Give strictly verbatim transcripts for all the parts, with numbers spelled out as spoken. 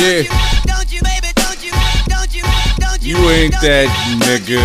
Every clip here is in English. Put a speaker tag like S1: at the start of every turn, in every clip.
S1: Yeah. You ain't that nigga.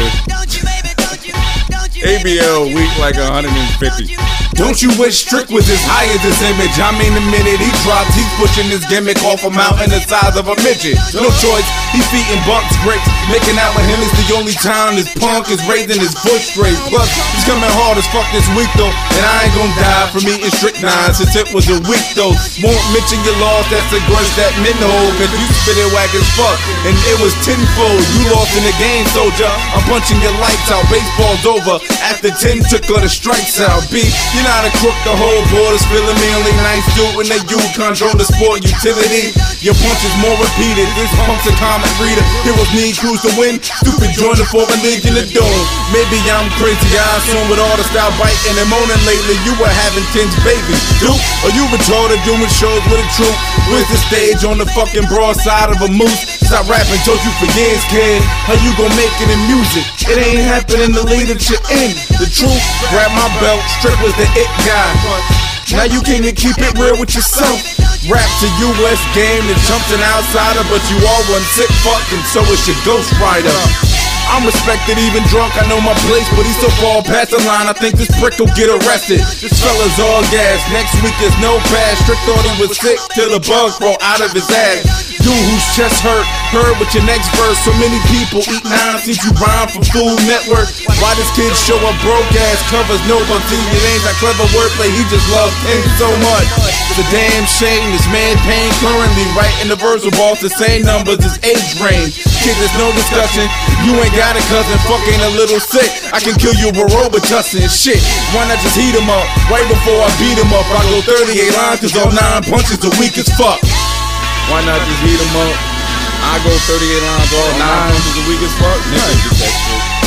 S1: A B L weak like one hundred fifty.
S2: Don't you wish Strick was as high as his image? I mean, the minute he dropped, he's pushing his gimmick off a mountain the size of a midget. No choice, he's feeding Bucks grapes. Making out with him is the only time this punk is raising his voice straight. Plus, he's coming hard as fuck this week though, and I ain't gon' die from eating strychnine since it was a week though. Won't mention your loss, that's a grudge that men hold, cause you spit it whack as fuck, and it was tenfold. You lost in the game, soldier. I'm punching your lights out, baseball's over. After ten took all the strikes out. B, you're not a crook, the whole board is feeling me. Only nice dude when they you control the sport utility. Your punch is more repeated. This punk's a common reader. Heroes need crews to win. Stupid join the four and Legion of Doom. Maybe I'm crazy, I assume with all the style biting and moaning lately. You were having tens, baby. Duke, or you retarded doing shows with a troupe? Where's the stage on the fucking broad side of a moose? Stop rapping, told you for years, kid. How you gon' make it in music? It ain't happening to lead that you're in. The truth, grab my belt, Strick was the it guy. Now you can't even keep it real with yourself. Rap to U S game and jumped an outsider, but you all one sick fuck, and so is your Ghost Rider. I'm respected even drunk, I know my place, but he's so far past the line, I think this prick will get arrested. This fella's all gas, next week is no pass. Strick thought he was sick till the bugs roll out of his ass. You whose chest hurt, heard with your next verse. So many people eat nine since you rhyme for Food Network. Why this kid show up broke ass covers? No one see it ain't that clever wordplay, he just loves King so much. It's a damn shame this man Pain currently writing the verse with all the same numbers as age range. Kid, there's no discussion, you ain't got a cousin, fuck ain't a little sick. I can kill you with Robitussin, shit. Why not just heat him up, right before I beat him up? I go thirty-eight lines cause all nine punches are weak as fuck.
S1: Why not just heat him up? I go thirty-eight lines, all nine punches are weak as fuck. Nigga, get that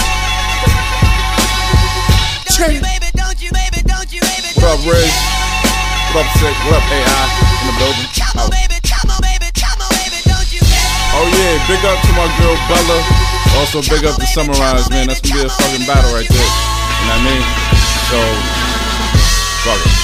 S1: shit. What up, Riz? What up, Sick? What up, A I? In the building. Out. Oh yeah, big up to my girl Bella. Also big up to Summarize, man. That's gonna be a fucking battle right there. You know what I mean? So, fuck it.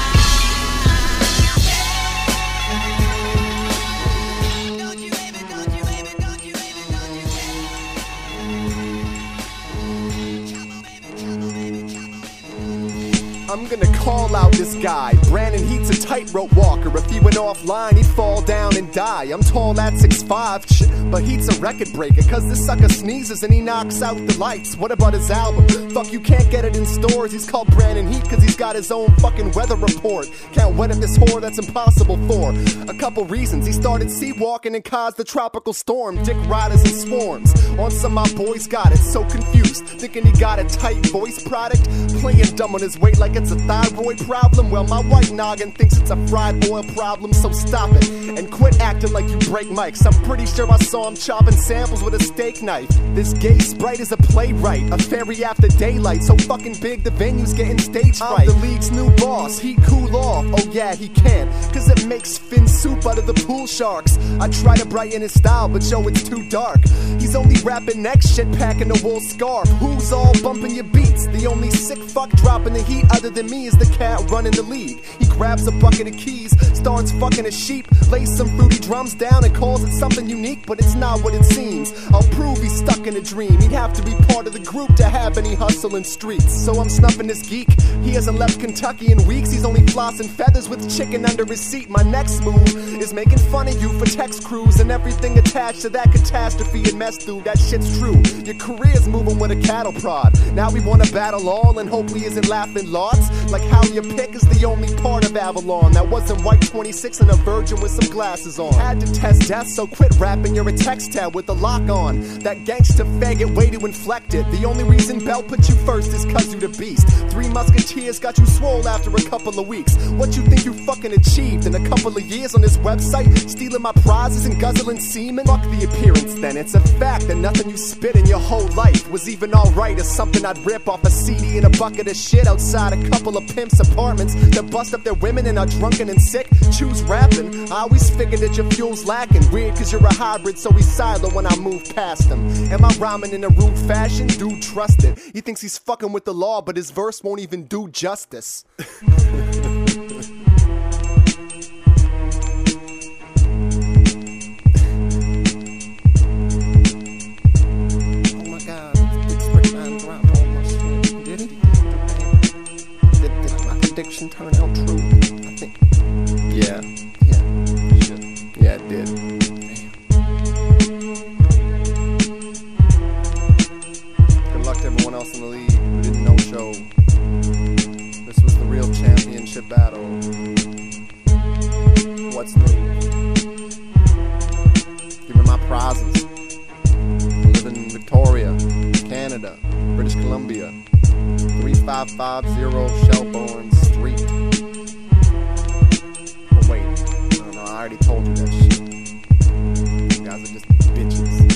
S3: I'm gonna call out this guy. Brandon Heat's a tightrope walker. If he went offline, he'd fall down and die. I'm tall at six five, but Heat's a record breaker. Cause this sucker sneezes and he knocks out the lights. What about his album? Fuck, you can't get it in stores. He's called Brandon Heat cause he's got his own fucking weather report. Can't weather this whore, that's impossible for a couple reasons. He started sea walking and caused the tropical storm. Dick riders and swarms. On some my boys got it, so confused. Thinking he got a tight voice product. Playing dumb on his weight like it's a thyroid problem. Well, my white noggin thinks it's a fried boil problem, so stop it and quit acting like you break mics. I'm pretty sure I saw him chopping samples with a steak knife. This gay sprite is a playwright, a fairy after daylight, so fucking big the venue's getting stage fright. I'm the league's new boss, he cool off, oh yeah he can, cause it makes fin soup out of the pool sharks. I try to brighten his style, but yo it's too dark. He's only rapping next shit, packing a wool scarf. Who's all bumping your beats? The only sick fuck dropping the heat other than me is the cat running the league. He grabs a bucket of keys, starts fucking a sheep, lays some fruity drums down and calls it something unique, but it's not what it seems. I'll prove he's stuck in a dream. He'd have to be part of the group to have any hustle in streets. So I'm snuffing this geek. He hasn't left Kentucky in weeks. He's only flossing feathers with chicken under his seat. My next move is making fun of you for text crews and everything attached to that catastrophe and mess, dude. That shit's true. Your career's moving with a cattle prod. Now we wanna battle all and hope we isn't laughing lots. Like how your pick is the only part of Avalon that wasn't white twenty-six and a virgin with some glasses on. Had to test death, so quit rapping. You're a text tab with a lock on. That gangsta faggot way to inflect it. The only reason Bell put you first is cause you the beast. Three musketeers got you swole after a couple of weeks. What you think you fucking achieved in a couple of years on this website? Stealing my prizes and guzzling semen? Fuck the appearance then. It's a fact that nothing you spit in your whole life was even alright, or something I'd rip off a C D in a bucket of shit outside a couple of pimps' apartments that bust up their women and are drunken and sick. Choose rapping. I always figured that your fuel's lacking. Weird cause you're a hybrid, so he's silent when I move past him. Am I rhyming in a rude fashion? Dude, trust it. He thinks he's fucking with the law, but his verse won't even do justice. it did. Good luck to everyone else in the league who didn't know show. This was the real championship battle. What's new? Give me my prizes. I live in Victoria, Canada, British Columbia. three five five zero Shelbourne Street. But wait, no, no, I already told you that shit. You guys are just bitches.